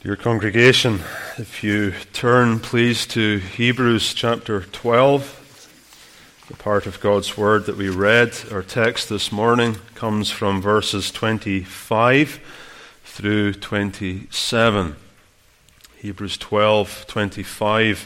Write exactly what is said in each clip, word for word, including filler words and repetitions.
Dear congregation, if you turn please to Hebrews chapter twelve, the part of God's Word that we read, our text this morning comes from verses twenty-five through twenty-seven. Hebrews twelve, twenty-five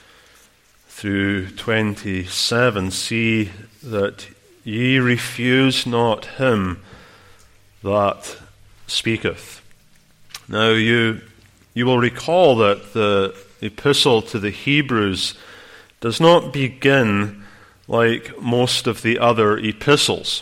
through twenty-seven. See that ye refuse not him that speaketh. Now you You will recall that the epistle to the Hebrews does not begin like most of the other epistles.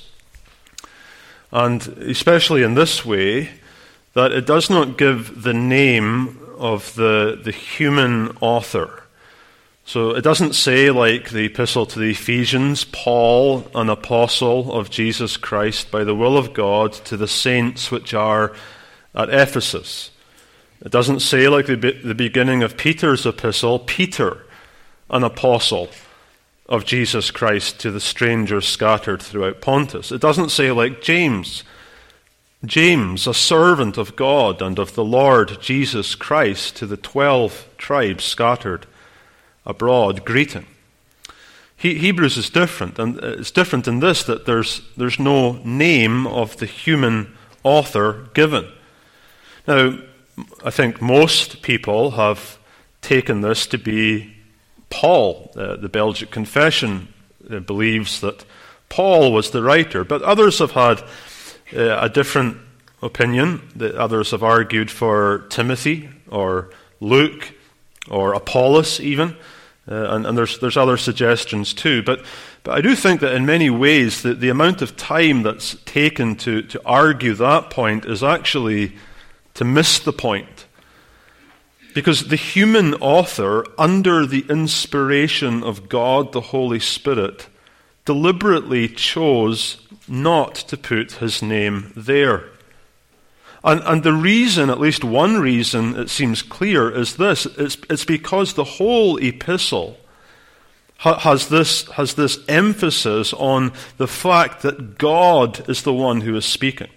And especially in this way, that it does not give the name of the, the human author. So it doesn't say, like the epistle to the Ephesians, Paul, an apostle of Jesus Christ by the will of God to the saints which are at Ephesus. It doesn't say, like the, the beginning of Peter's epistle, Peter, an apostle of Jesus Christ to the strangers scattered throughout Pontus. It doesn't say, like James, James, a servant of God and of the Lord Jesus Christ to the twelve tribes scattered abroad, greeting. He, Hebrews is different, and it's different in this, that there's, there's no name of the human author given. Now, I think most people have taken this to be Paul. Uh, the Belgic Confession uh, believes that Paul was the writer, but others have had uh, a different opinion. The others have argued for Timothy or Luke or Apollos even, uh, and, and there's there's other suggestions too. But but I do think that in many ways the, the amount of time that's taken to, to argue that point is actually to miss the point. Because the human author, under the inspiration of God the Holy Spirit, deliberately chose not to put his name there. And, and the reason, at least one reason, it seems clear, is this. It's, it's because the whole epistle ha, has this, has this emphasis on the fact that God is the one who is speaking.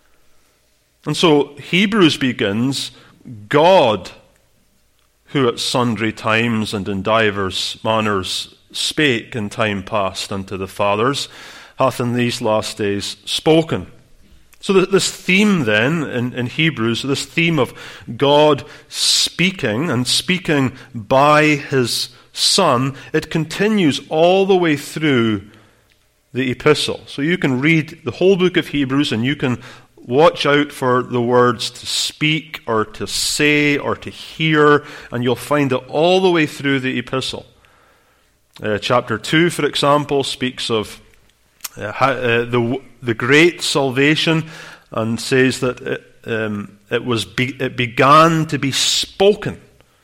And so Hebrews begins, God, who at sundry times and in divers manners spake in time past unto the fathers, hath in these last days spoken. So this theme then in, in Hebrews, this theme of God speaking and speaking by his Son, it continues all the way through the epistle. So you can read the whole book of Hebrews and you can watch out for the words to speak or to say or to hear, and you'll find it all the way through the epistle. Uh, chapter two, for example, speaks of uh, how, uh, the the great salvation and says that it, um, it was be, it began to be spoken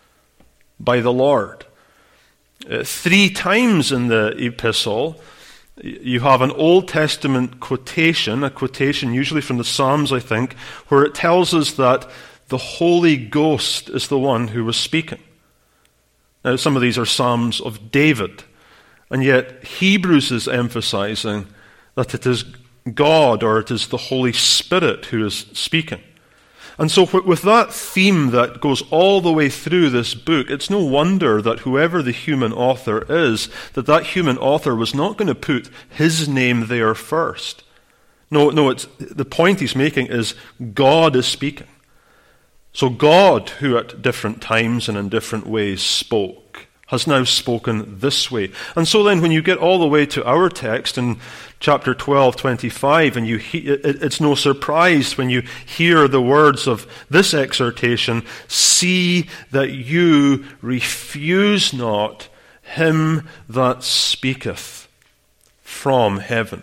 by the Lord. Uh, three times in the epistle, you have an Old Testament quotation, a quotation usually from the Psalms, I think, where it tells us that the Holy Ghost is the one who was speaking. Now, some of these are Psalms of David, and yet Hebrews is emphasizing that it is God, or it is the Holy Spirit who is speaking. And so with that theme that goes all the way through this book, it's no wonder that whoever the human author is, that that human author was not going to put his name there first. No, no, it's, the point he's making is God is speaking. So God, who at different times and in different ways spoke, has now spoken this way. And so then when you get all the way to our text in chapter twelve, twenty-five, and you he- it's no surprise when you hear the words of this exhortation, see that you refuse not him that speaketh from heaven.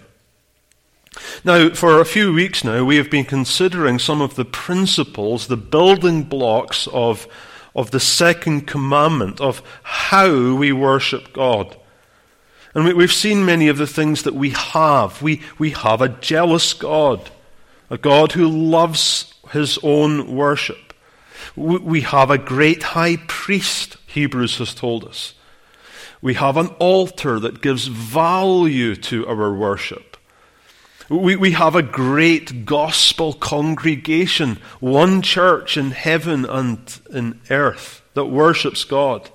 Now, for a few weeks now, we have been considering some of the principles, the building blocks of of the second commandment, of how we worship God. And we, we've seen many of the things that we have. We, we have a jealous God, a God who loves his own worship. We, we have a great high priest, Hebrews has told us. We have an altar that gives value to our worship. We, we have a great gospel congregation, one church in heaven and in earth that worships God.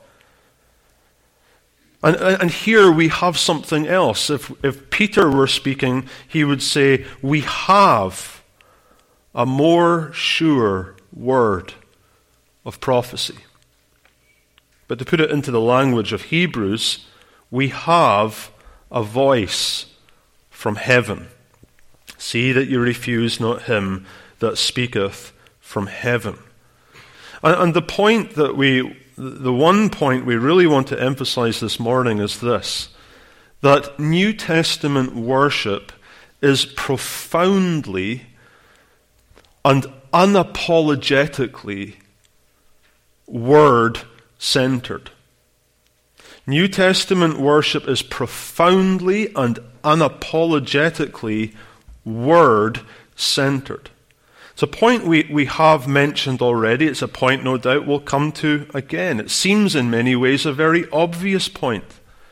And, and here we have something else. If, if Peter were speaking, he would say, we have a more sure word of prophecy. But to put it into the language of Hebrews, we have a voice from heaven. See that you refuse not him that speaketh from heaven. And, and the point that we, the one point we really want to emphasize this morning is this, that New Testament worship is profoundly and unapologetically word-centered. New Testament worship is profoundly and unapologetically word-centered. It's a point we, we have mentioned already. It's a point, no doubt, we'll come to again. It seems in many ways a very obvious point.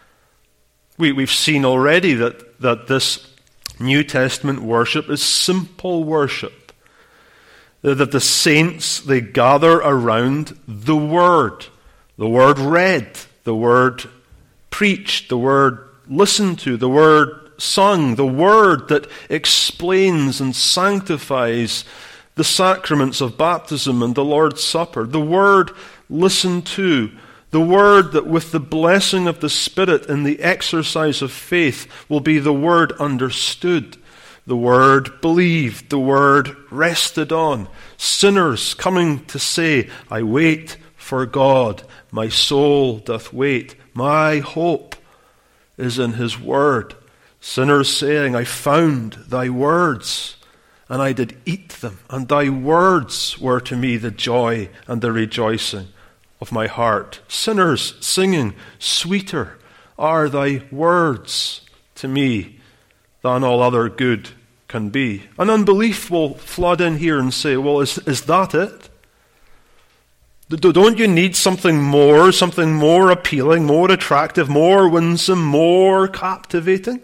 We, we've seen already that, that this New Testament worship is simple worship. That the saints, they gather around the Word. The Word read, the Word preached, the Word listened to, the Word sung, the Word that explains and sanctifies the sacraments of baptism and the Lord's Supper, the Word listened to, the Word that with the blessing of the Spirit and the exercise of faith will be the Word understood. The Word believed, the Word rested on. Sinners coming to say, I wait for God, my soul doth wait. My hope is in His Word. Sinners saying, I found thy words, and I did eat them, and thy words were to me the joy and the rejoicing of my heart. Sinners singing, sweeter are thy words to me than all other good can be. And unbelief will flood in here and say, well, is, is that it? Don't you need something more, something more appealing, more attractive, more winsome, more captivating?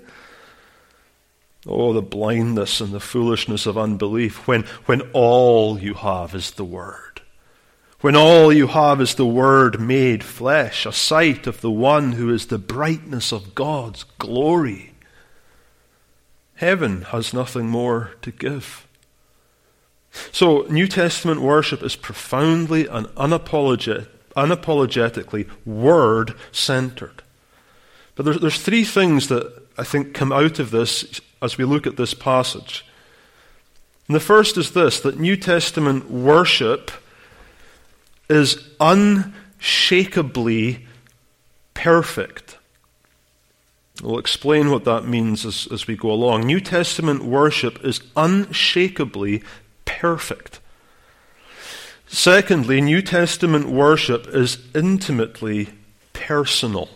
Oh, the blindness and the foolishness of unbelief when, when all you have is the Word. When all you have is the Word made flesh, a sight of the one who is the brightness of God's glory. Heaven has nothing more to give. So, New Testament worship is profoundly and unapologetic, unapologetically Word-centered. But there's, there's three things that I think come out of this as we look at this passage. And the first is this, that New Testament worship is unshakably perfect. We'll explain what that means as, as we go along. New Testament worship is unshakably perfect. Secondly, New Testament worship is intimately personal.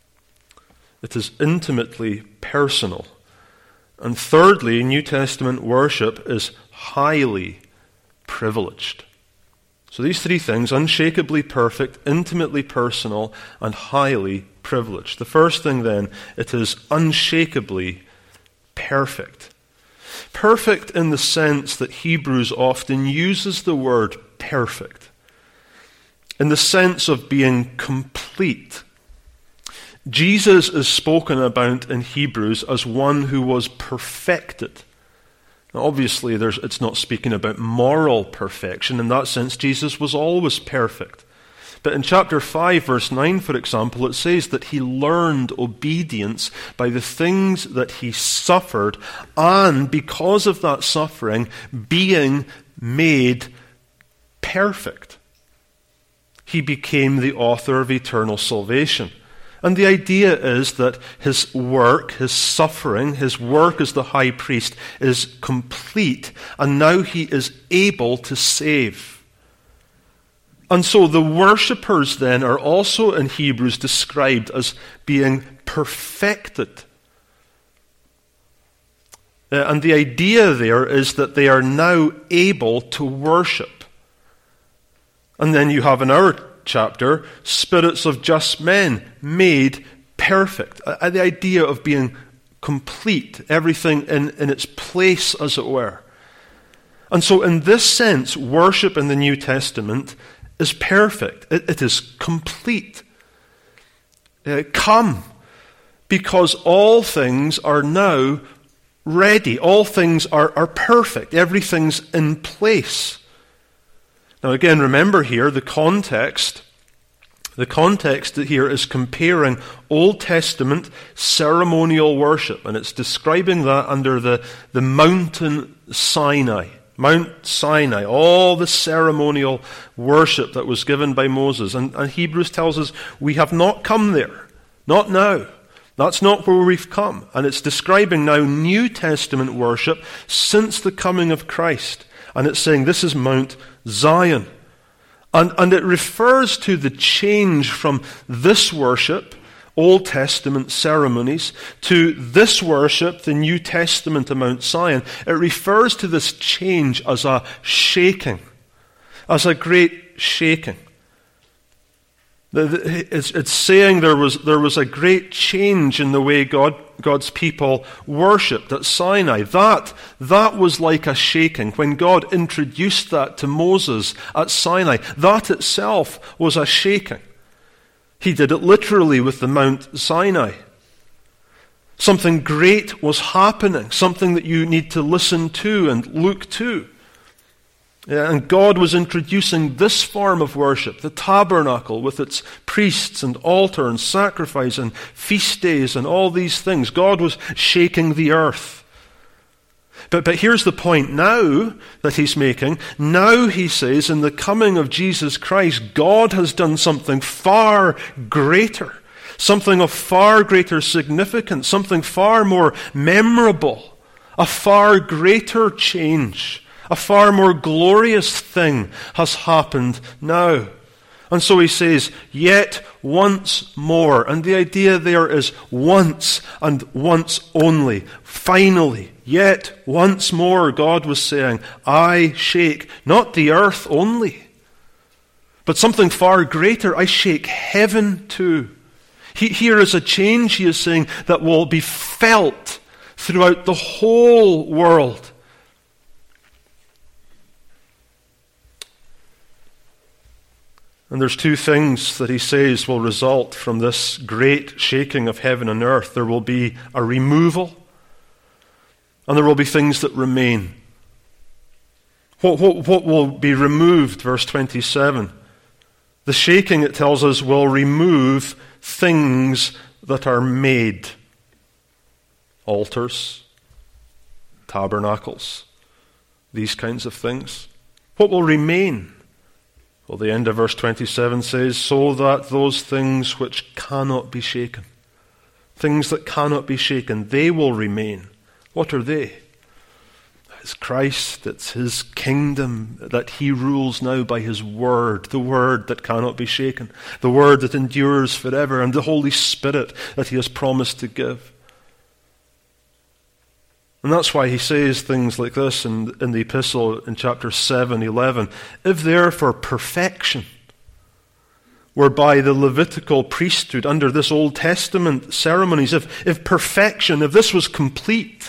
It is intimately personal. And thirdly, New Testament worship is highly privileged. So these three things, unshakably perfect, intimately personal, and highly privileged. The first thing then, it is unshakably perfect. Perfect in the sense that Hebrews often uses the word perfect, in the sense of being complete. Jesus is spoken about in Hebrews as one who was perfected. Now, obviously, there's, it's not speaking about moral perfection. In that sense, Jesus was always perfect. But in chapter five, verse nine, for example, it says that he learned obedience by the things that he suffered, and because of that suffering, being made perfect. He became the author of eternal salvation. And the idea is that his work, his suffering, his work as the high priest is complete, and now he is able to save. And so the worshippers then are also in Hebrews described as being perfected. Uh, and the idea there is that they are now able to worship. And then you have in our chapter, spirits of just men made perfect. Uh, the idea of being complete, everything in, in its place, as it were. And so in this sense, worship in the New Testament is perfect. It, it is complete. Uh, come, because all things are now ready. All things are, are perfect. Everything's in place. Now again, remember here, the context, the context here is comparing Old Testament ceremonial worship, and it's describing that under the, the mountain Sinai. Mount Sinai, all the ceremonial worship that was given by Moses. And, and Hebrews tells us we have not come there. Not now. That's not where we've come. And it's describing now New Testament worship since the coming of Christ. And it's saying this is Mount Zion. And, and it refers to the change from this worship, Old Testament ceremonies, to this worship, the New Testament of Mount Zion. It refers to this change as a shaking, as a great shaking. It's, it's saying there was, there was a great change in the way God, God's people worshipped at Sinai. That, that was like a shaking. When God introduced that to Moses at Sinai, that itself was a shaking. He did it literally with the Mount Sinai. Something great was happening, something that you need to listen to and look to. And God was introducing this form of worship, the tabernacle with its priests and altar and sacrifice and feast days and all these things. God was shaking the earth. But, but here's the point now that he's making. Now, he says, in the coming of Jesus Christ, God has done something far greater, something of far greater significance, something far more memorable, a far greater change, a far more glorious thing has happened now. And so he says, yet once more. And the idea there is once and once only. Finally, yet once more, God was saying, I shake not the earth only, but something far greater. I shake heaven too. He, here is a change, he is saying, that will be felt throughout the whole world. And there's two things that he says will result from this great shaking of heaven and earth. There will be a removal, and there will be things that remain. What, what, what will be removed? Verse twenty-seven. The shaking, it tells us, will remove things that are made. Altars, tabernacles, these kinds of things. What will remain? Well, the end of verse twenty-seven says, so that those things which cannot be shaken, things that cannot be shaken, they will remain. What are they? It's Christ, it's his kingdom that he rules now by his word, the word that cannot be shaken, the word that endures forever, and the Holy Spirit that he has promised to give. And that's why he says things like this in, in the epistle in chapter seven, eleven. If therefore perfection were by the Levitical priesthood under this Old Testament ceremonies, if, if perfection, if this was complete,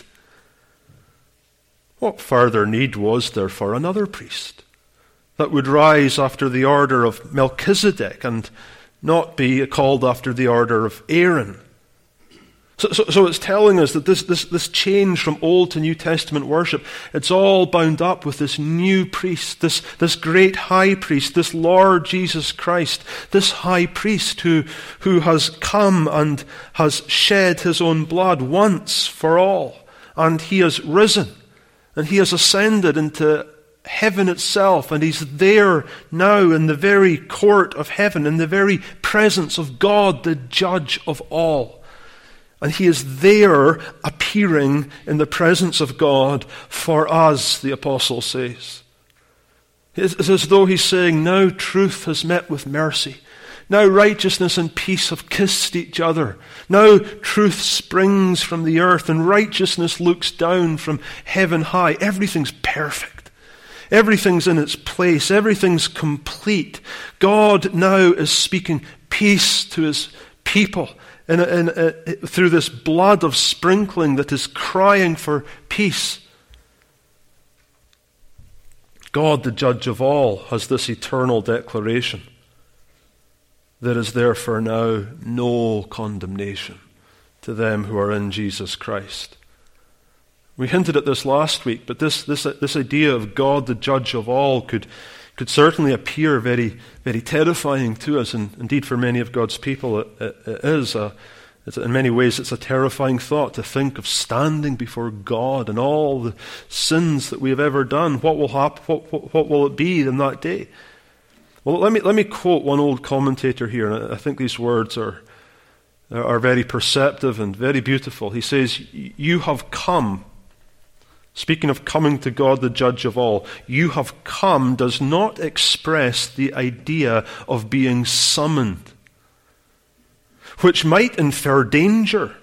what further need was there for another priest that would rise after the order of Melchizedek and not be called after the order of Aaron? So, so, so it's telling us that this, this, this change from Old to New Testament worship, it's all bound up with this new priest, this, this great high priest, this Lord Jesus Christ, this high priest who, who has come and has shed his own blood once for all. And he has risen, and he has ascended into heaven itself, and he's there now in the very court of heaven, in the very presence of God, the judge of all. And he is there appearing in the presence of God for us, the apostle says. It's as though he's saying, now truth has met with mercy. Now righteousness and peace have kissed each other. Now truth springs from the earth and righteousness looks down from heaven high. Everything's perfect. Everything's in its place. Everything's complete. God now is speaking peace to his people. in, in, in, through this blood of sprinkling that is crying for peace. God, the judge of all, has this eternal declaration. There is therefore now no condemnation to them who are in Jesus Christ. We hinted at this last week, but this, this, this idea of God, the judge of all, could, could certainly appear very, very terrifying to us, and indeed for many of God's people it, it, it is. A, it's, in many ways it's a terrifying thought to think of standing before God and all the sins that we have ever done. What will happen? What, what, what will it be in that day? Well, let me, let me quote one old commentator here, and I think these words are, are very perceptive and very beautiful. He says, "You have come," speaking of coming to God, the judge of all, "you have come" does not express the idea of being summoned, which might infer danger,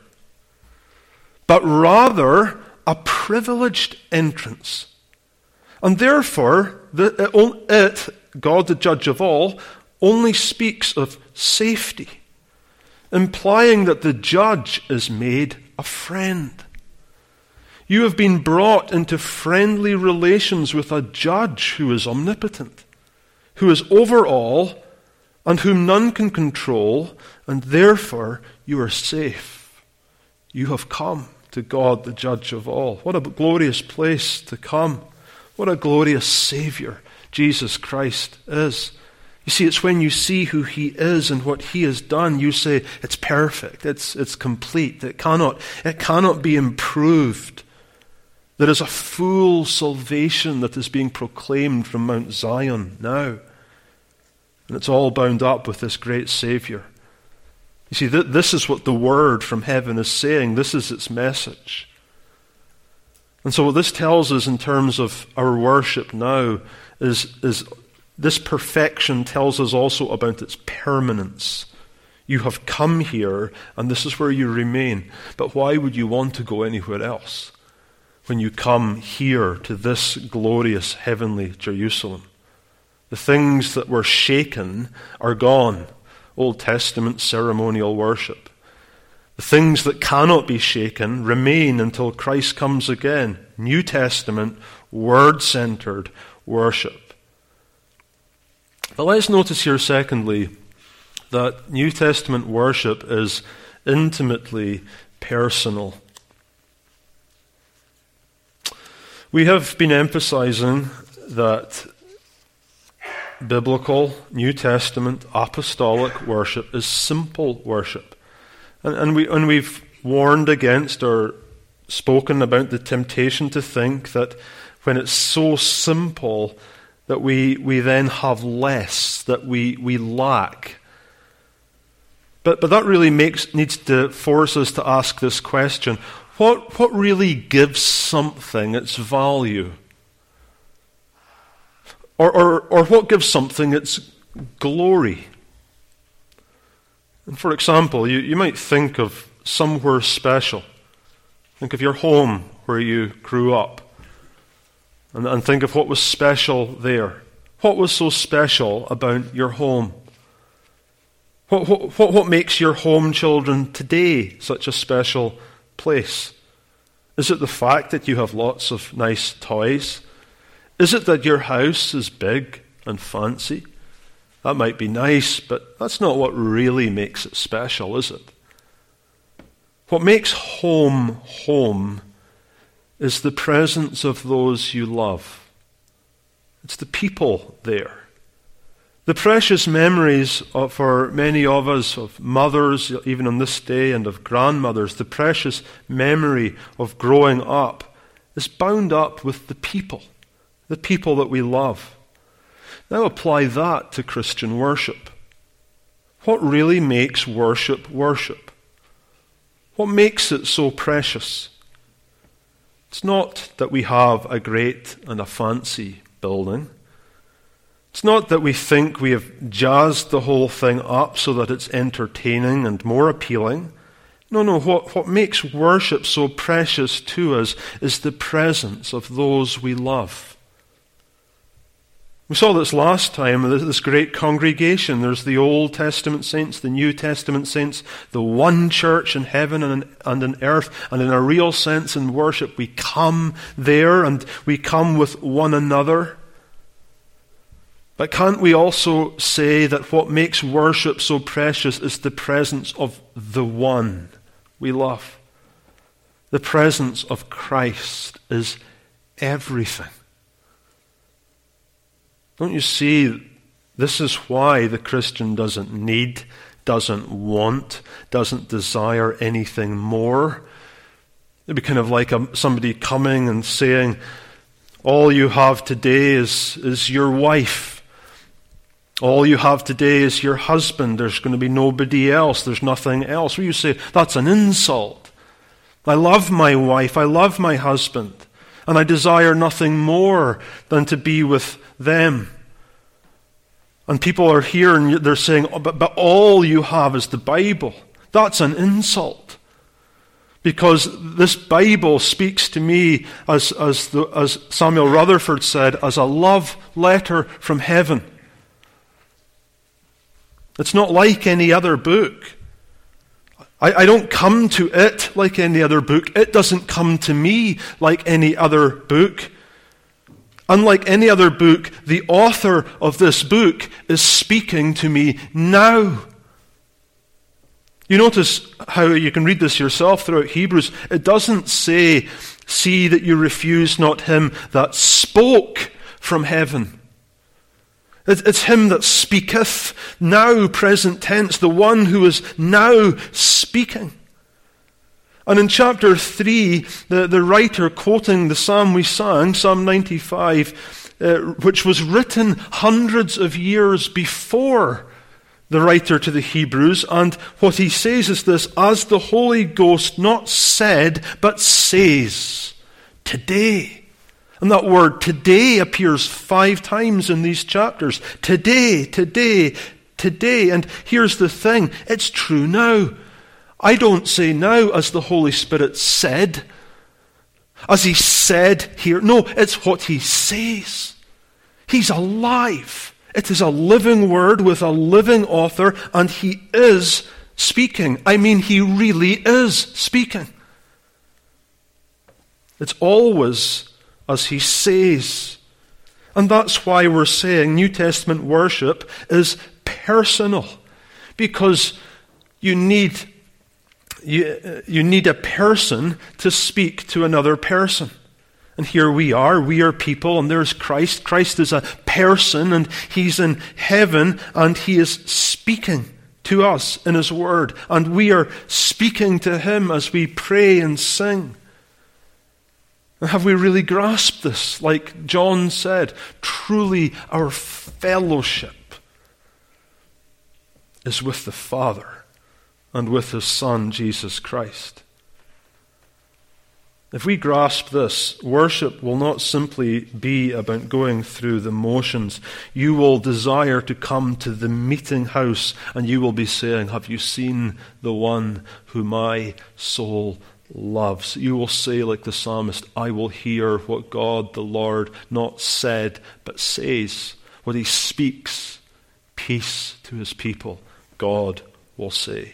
but rather a privileged entrance. And therefore, the, it, God, the judge of all, only speaks of safety, implying that the judge is made a friend. You have been brought into friendly relations with a judge who is omnipotent, who is over all, and whom none can control, and therefore you are safe. You have come to God, the judge of all. What a glorious place to come. What a glorious Savior Jesus Christ is. You see, it's when you see who He is and what He has done, you say, it's perfect, it's, it's complete, it cannot, it cannot be improved. There is a full salvation that is being proclaimed from Mount Zion now. And it's all bound up with this great Savior. You see, th- this is what the word from heaven is saying. This is its message. And so what this tells us in terms of our worship now is, is this perfection tells us also about its permanence. You have come here, and this is where you remain. But why would you want to go anywhere else when you come here to this glorious heavenly Jerusalem? The things that were shaken are gone. Old Testament ceremonial worship. The things that cannot be shaken remain until Christ comes again. New Testament, word-centered worship. But let's notice here, secondly, that New Testament worship is intimately personal. We have been emphasizing that biblical, New Testament, apostolic worship is simple worship. And, and, we, and we've warned against or spoken about the temptation to think that when it's so simple that we, we then have less, that we, we lack. But, but that really makes, needs to force us to ask this question. What, what really gives something its value? Or, or, or what gives something its glory? And for example, you, you might think of somewhere special. Think of your home where you grew up. And, and think of what was special there. What was so special about your home? What, what, what, what makes your home children today such a special place? Is it the fact that you have lots of nice toys? Is it that your house is big and fancy? That might be nice, but that's not what really makes it special, is it? What makes home home is the presence of those you love. It's the people there. The precious memories of, for many of us, of mothers, even on this day, and of grandmothers, the precious memory of growing up is bound up with the people. The people that we love. Now apply that to Christian worship. What really makes worship worship? What makes it so precious? It's not that we have a great and a fancy building. It's not that we think we have jazzed the whole thing up so that it's entertaining and more appealing. No, no, what, what makes worship so precious to us is the presence of those we love. We saw this last time, this great congregation. There's the Old Testament saints, the New Testament saints, the one church in heaven and in, and in earth. And in a real sense in worship, we come there and we come with one another. But can't we also say that what makes worship so precious is the presence of the one we love? The presence of Christ is everything. Don't you see, this is why the Christian doesn't need, doesn't want, doesn't desire anything more. It'd be kind of like a, somebody coming and saying, all you have today is, is your wife. All you have today is your husband. There's going to be nobody else. There's nothing else. Well, you say, that's an insult. I love my wife. I love my husband. And I desire nothing more than to be with them. And people are here and they're saying, oh, but, but all you have is the Bible. That's an insult. Because this Bible speaks to me, as, as, the, as Samuel Rutherford said, as a love letter from heaven. It's not like any other book. I, I don't come to it like any other book. It doesn't come to me like any other book. Unlike any other book, the author of this book is speaking to me now. You notice how you can read this yourself throughout Hebrews. It doesn't say, see that you refuse not him that spoke from heaven. It's him that speaketh, now present tense, the one who is now speaking. And in chapter three, the, the writer quoting the psalm we sang, Psalm ninety-five, uh, which was written hundreds of years before the writer to the Hebrews, and what he says is this, as the Holy Ghost not said, but says, today. And that word today appears five times in these chapters. Today, today, today. And here's the thing, it's true now. I don't say now as the Holy Spirit said, as he said here. No, it's what he says. He's alive. It is a living word with a living author, and he is speaking. I mean, he really is speaking. It's always as he says. And that's why we're saying New Testament worship is personal. Because you need You, you need a person to speak to another person. And here we are, we are people, and there's Christ. Christ is a person, and he's in heaven, and he is speaking to us in his word. And we are speaking to him as we pray and sing. And have we really grasped this? Like John said, truly our fellowship is with the Father and with his Son, Jesus Christ. If we grasp this, worship will not simply be about going through the motions. You will desire to come to the meeting house, and you will be saying, have you seen the one whom my soul loves? You will say like the psalmist, I will hear what God the Lord not said, but says. What he speaks, peace to his people, God will say.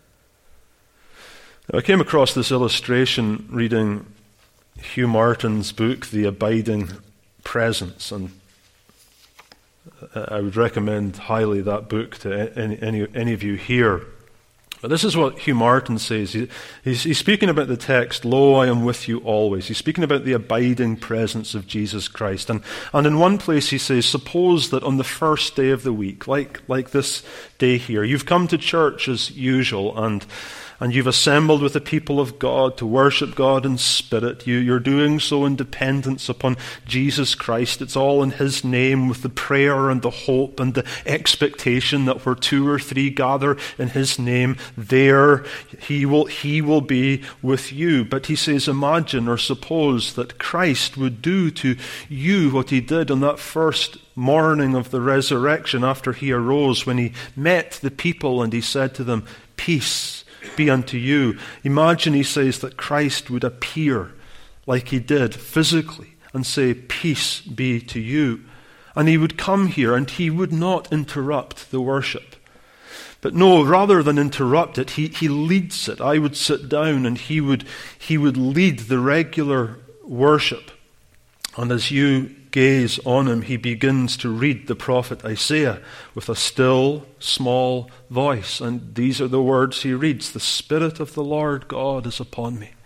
I came across this illustration reading Hugh Martin's book, The Abiding Presence, and I would recommend highly that book to any, any, any of you here. But this is what Hugh Martin says. He, he's, he's speaking about the text, Lo, I am with you always. He's speaking about the abiding presence of Jesus Christ. And, and in one place he says, suppose that on the first day of the week, like, like this day here, you've come to church as usual, and and you've assembled with the people of God to worship God in spirit. You, you're doing so in dependence upon Jesus Christ. It's all in his name, with the prayer and the hope and the expectation that where two or three gather in his name, there he will, he will be with you. But he says, imagine or suppose that Christ would do to you what he did on that first morning of the resurrection after he arose, when he met the people and he said to them, peace be unto you. Imagine, he says, that Christ would appear like he did physically and say, peace be to you. And he would come here and he would not interrupt the worship. But no, rather than interrupt it, he, he leads it. I would sit down and he would, he would lead the regular worship. And as you gaze on him, he begins to read the prophet Isaiah with a still, small voice. And these are the words he reads: "The Spirit of the Lord God is upon me,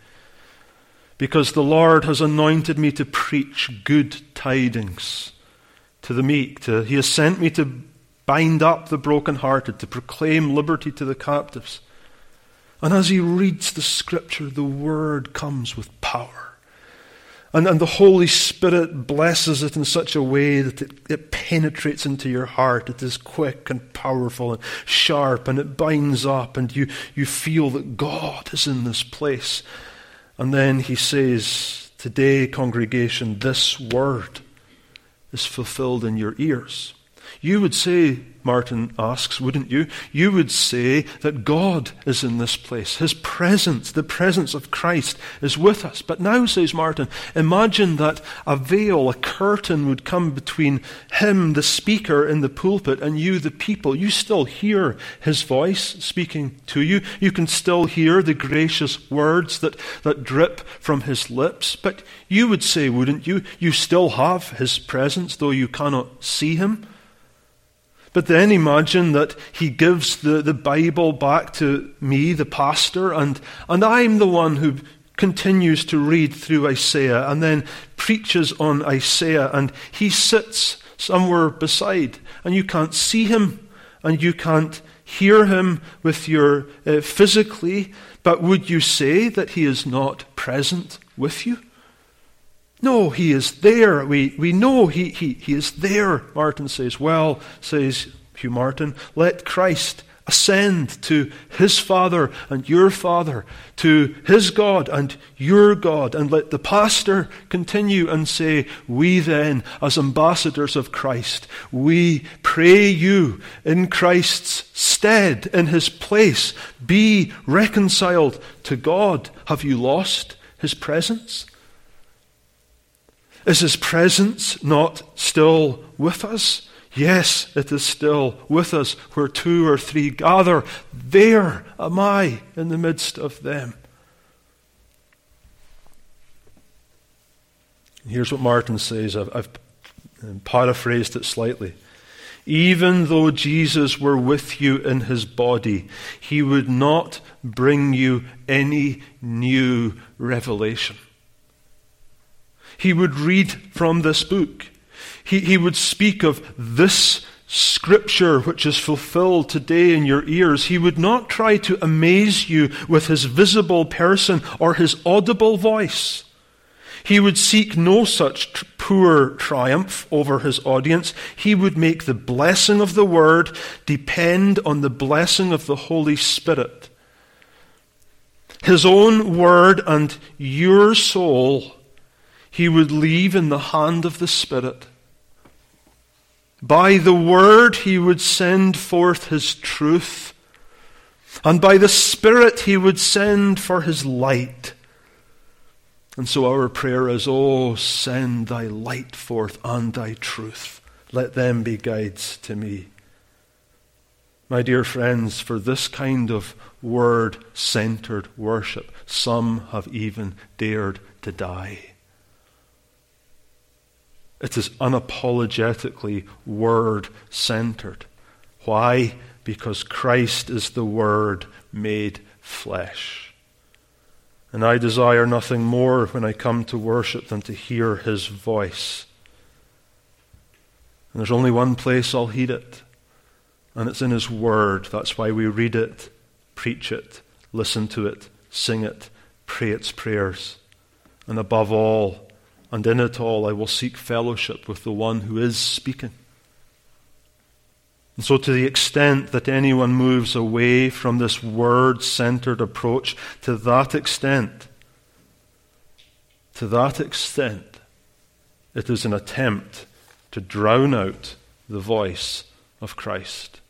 because the Lord has anointed me to preach good tidings to the meek. To, he has sent me to bind up the brokenhearted, to proclaim liberty to the captives." And as he reads the scripture, the word comes with power. And, and the Holy Spirit blesses it in such a way that it, it penetrates into your heart. It is quick and powerful and sharp, and it binds up, and you, you feel that God is in this place. And then he says, "Today, congregation, this word is fulfilled in your ears." You would say, Martin asks, wouldn't you? You would say that God is in this place. His presence, the presence of Christ, is with us. But now, says Martin, imagine that a veil, a curtain would come between him, the speaker in the pulpit, and you, the people. You still hear his voice speaking to you. You can still hear the gracious words that, that drip from his lips. But you would say, wouldn't you, you still have his presence, though you cannot see him. But then imagine that he gives the, the Bible back to me, the pastor, and, and I'm the one who continues to read through Isaiah and then preaches on Isaiah, and he sits somewhere beside, and you can't see him, and you can't hear him with your uh, physically, but would you say that he is not present with you? No, he is there. We we know he, he, he is there, Martin says. Well, says Hugh Martin, let Christ ascend to his Father and your Father, to his God and your God, and let the pastor continue and say, we then, as ambassadors of Christ, we pray you in Christ's stead, in his place, be reconciled to God. Have you lost his presence? Is his presence not still with us? Yes, it is still with us. Where two or three gather, there am I in the midst of them. Here's what Martin says. I've, I've paraphrased it slightly. Even though Jesus were with you in his body, he would not bring you any new revelation. He would read from this book. He, he would speak of this scripture which is fulfilled today in your ears. He would not try to amaze you with his visible person or his audible voice. He would seek no such tr- poor triumph over his audience. He would make the blessing of the word depend on the blessing of the Holy Spirit. His own word and your soul he would leave in the hand of the Spirit. By the word he would send forth his truth, and by the Spirit he would send for his light. And so our prayer is, oh, send thy light forth and thy truth. Let them be guides to me. My dear friends, for this kind of word-centered worship, some have even dared to die. It is unapologetically word-centered. Why? Because Christ is the Word made flesh. And I desire nothing more when I come to worship than to hear his voice. And there's only one place I'll heed it, and it's in his Word. That's why we read it, preach it, listen to it, sing it, pray its prayers. And above all, and in it all, I will seek fellowship with the one who is speaking. And so to the extent that anyone moves away from this word-centered approach, to that extent, to that extent, it is an attempt to drown out the voice of Christ.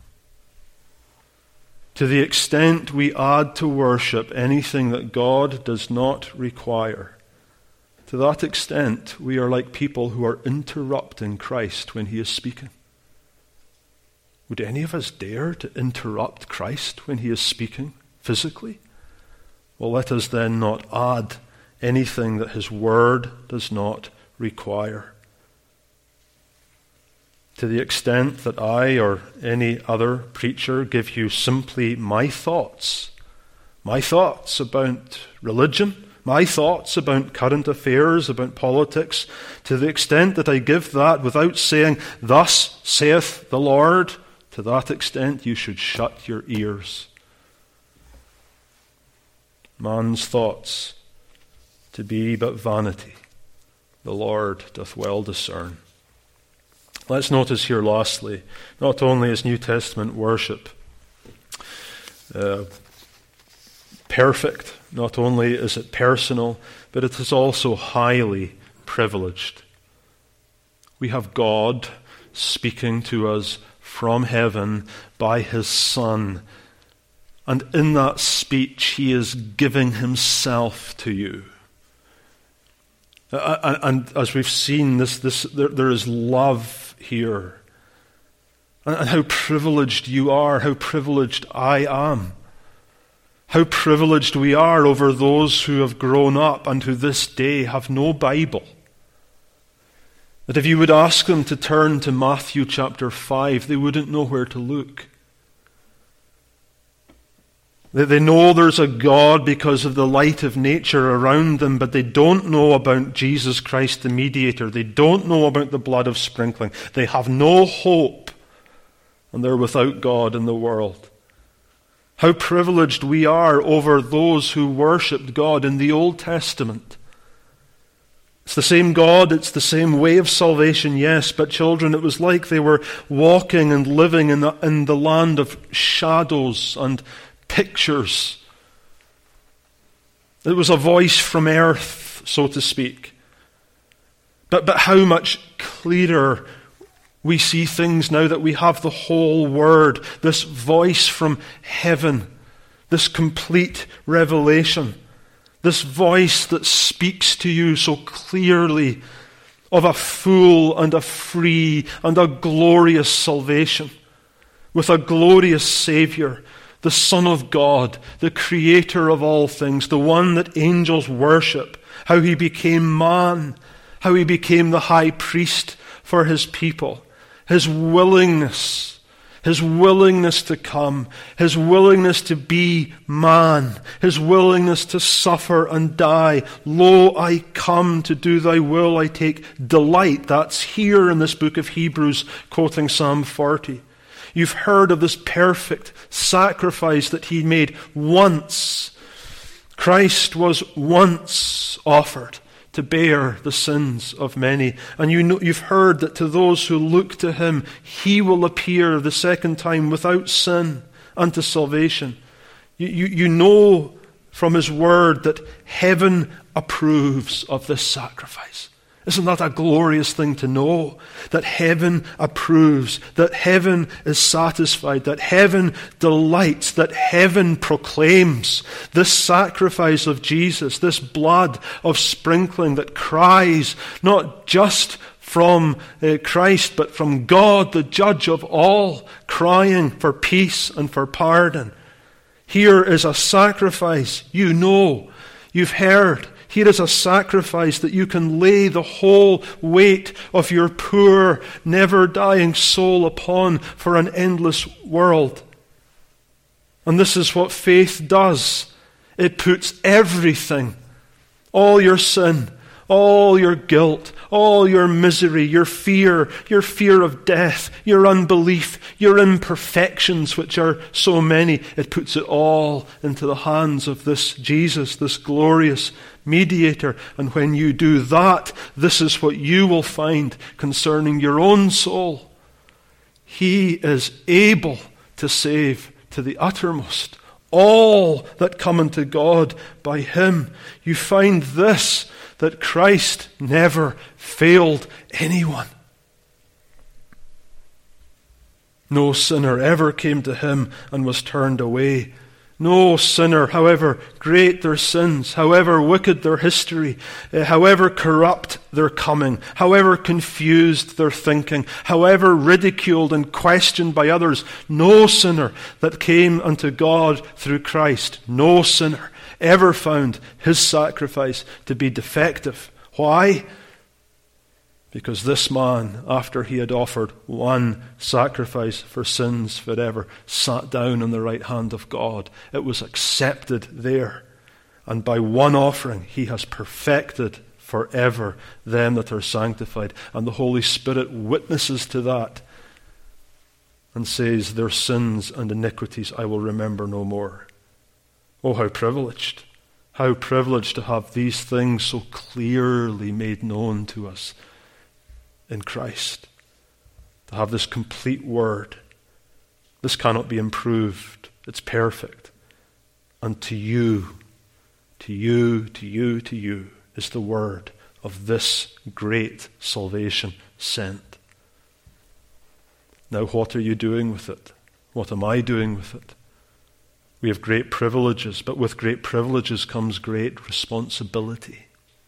To the extent we add to worship anything that God does not require, To that extent, we are like people who are interrupting Christ when he is speaking. Would any of us dare to interrupt Christ when he is speaking physically? Well, let us then not add anything that his word does not require. To the extent that I or any other preacher give you simply my thoughts, my thoughts about religion, my thoughts about current affairs, about politics, to the extent that I give that without saying, "Thus saith the Lord," to that extent you should shut your ears. Man's thoughts to be but vanity, the Lord doth well discern. Let's notice here lastly, not only is New Testament worship uh, perfect, not only is it personal, but it is also highly privileged. We have God speaking to us from heaven by his Son, and in that speech he is giving himself to you. Uh, and, and as we've seen, this, this there, there is love here. And, and how privileged you are, how privileged I am. How privileged we are over those who have grown up and who this day have no Bible. That if you would ask them to turn to Matthew chapter five, they wouldn't know where to look. They know there's a God because of the light of nature around them, but they don't know about Jesus Christ the mediator. They don't know about the blood of sprinkling. They have no hope, and they're without God in the world. How privileged we are over those who worshipped God in the Old Testament. It's the same God, it's the same way of salvation, yes, but children, it was like they were walking and living in the, in the land of shadows and pictures. It was a voice from earth, so to speak. But, but how much clearer we see things now that we have the whole Word, this voice from heaven, this complete revelation, this voice that speaks to you so clearly of a full and a free and a glorious salvation with a glorious Savior, the Son of God, the Creator of all things, the one that angels worship, how he became man, how he became the high priest for his people, his willingness, his willingness to come, his willingness to be man, his willingness to suffer and die. Lo, I come to do thy will, I take delight. That's here in this book of Hebrews, quoting Psalm forty. You've heard of this perfect sacrifice that he made once. Christ was once offered to bear the sins of many. And you know, you've heard that to those who look to him, he will appear the second time without sin unto salvation. You, you, you know from his word that heaven approves of this sacrifice. Isn't that a glorious thing to know? That heaven approves, that heaven is satisfied, that heaven delights, that heaven proclaims this sacrifice of Jesus, this blood of sprinkling that cries not just from uh, Christ, but from God, the judge of all, crying for peace and for pardon. Here is a sacrifice you know, you've heard. Here is a sacrifice that you can lay the whole weight of your poor, never-dying soul upon for an endless world. And this is what faith does. It puts everything, all your sin, all your guilt, all your misery, your fear, your fear of death, your unbelief, your imperfections, which are so many, it puts it all into the hands of this Jesus, this glorious mediator. And when you do that, this is what you will find concerning your own soul. He is able to save to the uttermost all that come unto God by him. You find this, that Christ never failed anyone. No sinner ever came to him and was turned away. No sinner, however great their sins, however wicked their history, uh, however corrupt their coming, however confused their thinking, however ridiculed and questioned by others, no sinner that came unto God through Christ, no sinner ever found his sacrifice to be defective. Why? Because this man, after he had offered one sacrifice for sins forever, sat down on the right hand of God. It was accepted there. And by one offering, he has perfected forever them that are sanctified. And the Holy Spirit witnesses to that and says, their sins and iniquities I will remember no more. Oh, how privileged. How privileged to have these things so clearly made known to us in Christ. To have this complete word. This cannot be improved. It's perfect. And to you, to you, to you, to you is the word of this great salvation sent. Now what are you doing with it? What am I doing with it? We have great privileges, but with great privileges comes great responsibility.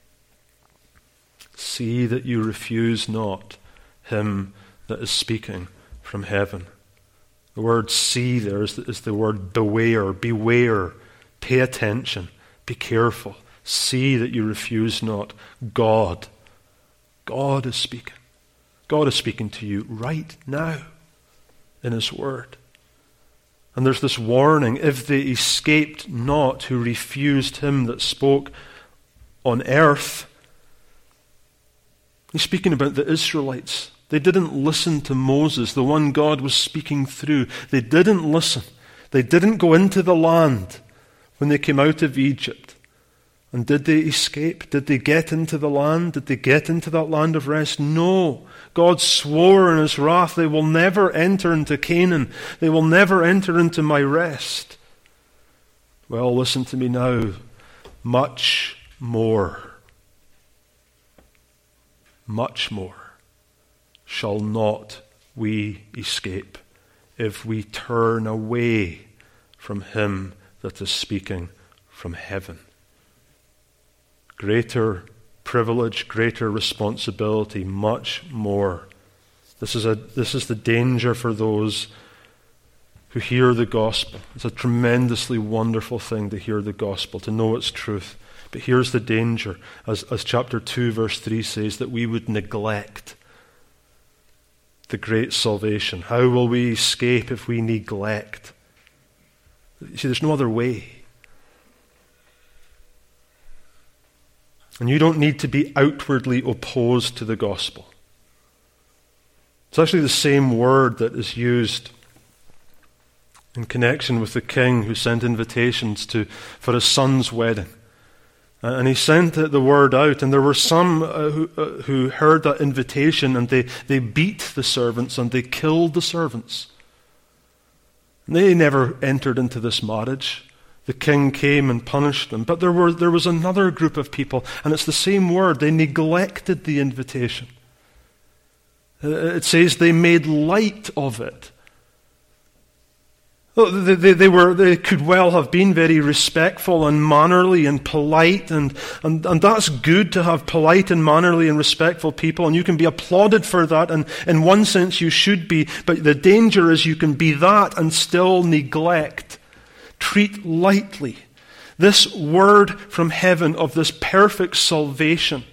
See that you refuse not him that is speaking from heaven. The word see there is the, is the word beware, beware, pay attention, be careful. See that you refuse not God. God is speaking. God is speaking to you right now in his word. And there's this warning, if they escaped not who refused him that spoke on earth. He's speaking about the Israelites. They didn't listen to Moses, the one God was speaking through. They didn't listen. They didn't go into the land when they came out of Egypt. And did they escape? Did they get into the land? Did they get into that land of rest? No. God swore in his wrath, they will never enter into Canaan. They will never enter into my rest. Well, listen to me now. Much more, much more shall not we escape if we turn away from him that is speaking from heaven. Greater privilege, greater responsibility, much more. This is a this is the danger for those who hear the gospel. It's a tremendously wonderful thing to hear the gospel, to know its truth. But here's the danger, as, as chapter two, verse three says, that we would neglect the great salvation. How will we escape if we neglect? You see, there's no other way. And you don't need to be outwardly opposed to the gospel. It's actually the same word that is used in connection with the king who sent invitations to for his son's wedding. And he sent the word out, and there were some uh, who, uh, who heard that invitation, and they, they beat the servants and they killed the servants. And they never entered into this marriage. The king came and punished them. But there were there was another group of people, and it's the same word. They neglected the invitation. It says they made light of it. They, they, they were they could well have been very respectful and mannerly and polite, and, and, and that's good to have polite and mannerly and respectful people, and you can be applauded for that, and in one sense you should be, but the danger is you can be that and still neglect. Treat lightly this word from heaven of this perfect salvation.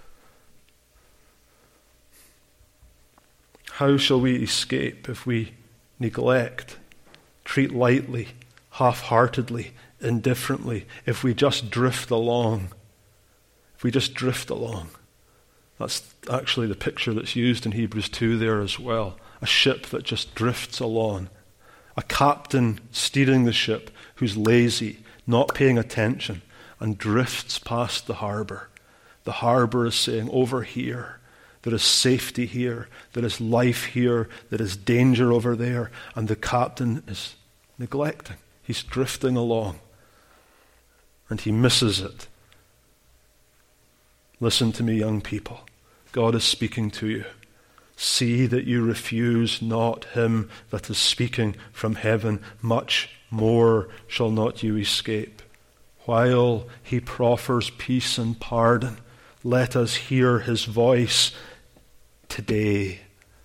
How shall we escape if we neglect, treat lightly, half-heartedly, indifferently, if we just drift along? If we just drift along. That's actually the picture that's used in Hebrews two there as well. A ship that just drifts along. A captain steering the ship who's lazy, not paying attention, and drifts past the harbor. The harbor is saying, over here, there is safety here, there is life here, there is danger over there, and the captain is neglecting. He's drifting along, and he misses it. Listen to me, young people. God is speaking to you. See that you refuse not him that is speaking from heaven. Much more shall not you escape. While he proffers peace and pardon, let us hear his voice today.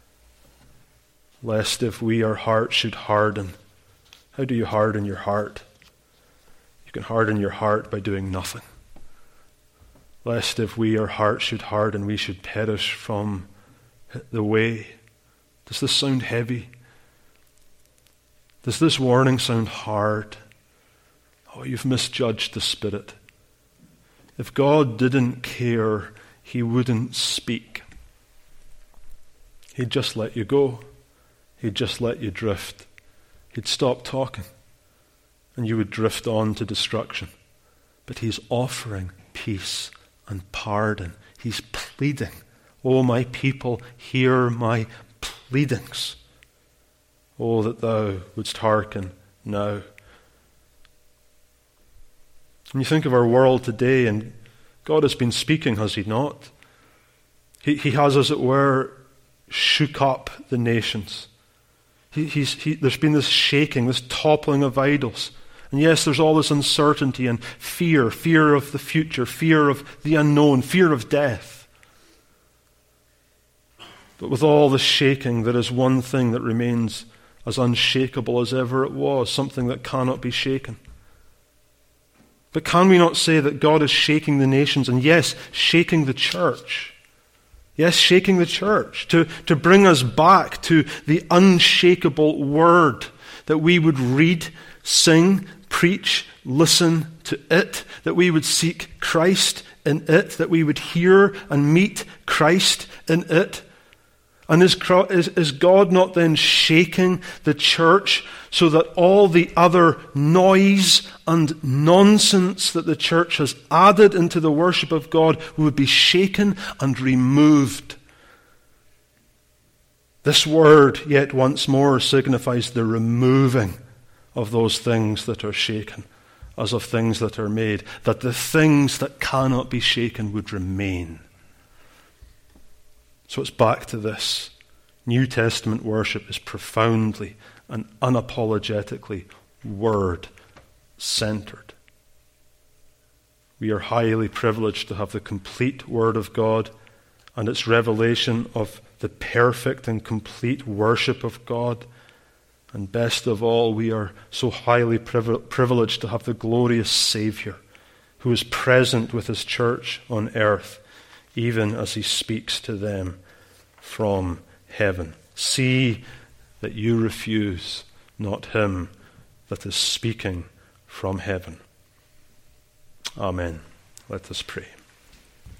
Lest if we our heart should harden. How do you harden your heart? You can harden your heart by doing nothing. Lest if we our heart should harden, we should perish from the way. Does this sound heavy? Does this warning sound hard? Oh, you've misjudged the Spirit. If God didn't care, he wouldn't speak. He'd just let you go. He'd just let you drift. He'd stop talking, and you would drift on to destruction. But he's offering peace and pardon. He's pleading, "O my people, hear my pleadings. Oh, that thou wouldst hearken now." And you think of our world today, and God has been speaking, has he not? He, he has, as it were, shook up the nations. He, he's, he, there's been this shaking, this toppling of idols. And yes, there's all this uncertainty and fear, fear of the future, fear of the unknown, fear of death. But with all the shaking, there is one thing that remains as unshakable as ever it was, something that cannot be shaken. But can we not say that God is shaking the nations, and yes, shaking the church? Yes, shaking the church to, to bring us back to the unshakable word, that we would read, sing, preach, listen to it, that we would seek Christ in it, that we would hear and meet Christ in it. And is, is, is God not then shaking the church so that all the other noise and nonsense that the church has added into the worship of God would be shaken and removed? This word, yet once more, signifies the removing of those things that are shaken, as of things that are made, that the things that cannot be shaken would remain. So it's back to this. New Testament worship is profoundly and unapologetically word-centered. We are highly privileged to have the complete Word of God and its revelation of the perfect and complete worship of God. And best of all, we are so highly privileged to have the glorious Savior who is present with his church on earth, even as he speaks to them from heaven. See that you refuse not him that is speaking from heaven. Amen. Let us pray.